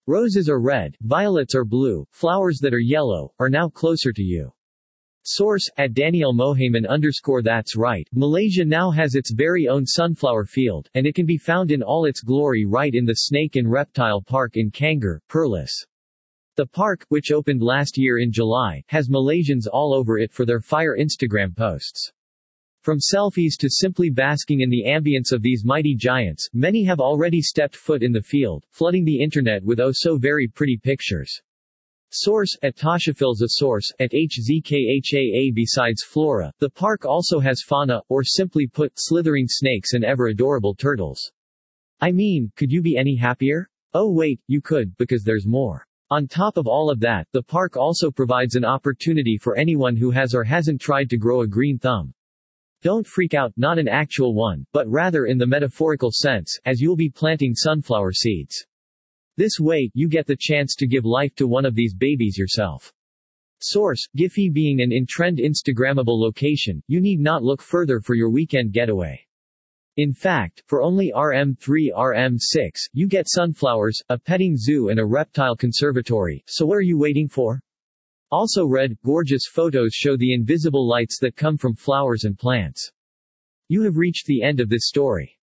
Roses are red, violets are blue, flowers that are yellow, are now closer to you. Source, at Daniel Mohamed _ That's right, Malaysia now has its very own sunflower field, and it can be found in all its glory right in the Snake and Reptile Park in Canggor, Perlis. The park, which opened last year in July, has Malaysians all over it for their fire Instagram posts. From selfies to simply basking in the ambience of these mighty giants, many have already stepped foot in the field, flooding the internet with oh so very pretty pictures. Source, at Toshafil's a source, at HZKHAA. Besides flora, the park also has fauna, or simply put, slithering snakes and ever adorable turtles. I mean, could you be any happier? Oh wait, you could, because there's more. On top of all of that, the park also provides an opportunity for anyone who has or hasn't tried to grow a green thumb. Don't freak out, not an actual one, but rather in the metaphorical sense, as you'll be planting sunflower seeds. This way, you get the chance to give life to one of these babies yourself. Source, Giphy. Being an in-trend Instagrammable location, you need not look further for your weekend getaway. In fact, for only RM3/RM6, you get sunflowers, a petting zoo and a reptile conservatory, so what are you waiting for? Also read, gorgeous photos show the invisible lights that come from flowers and plants. You have reached the end of this story.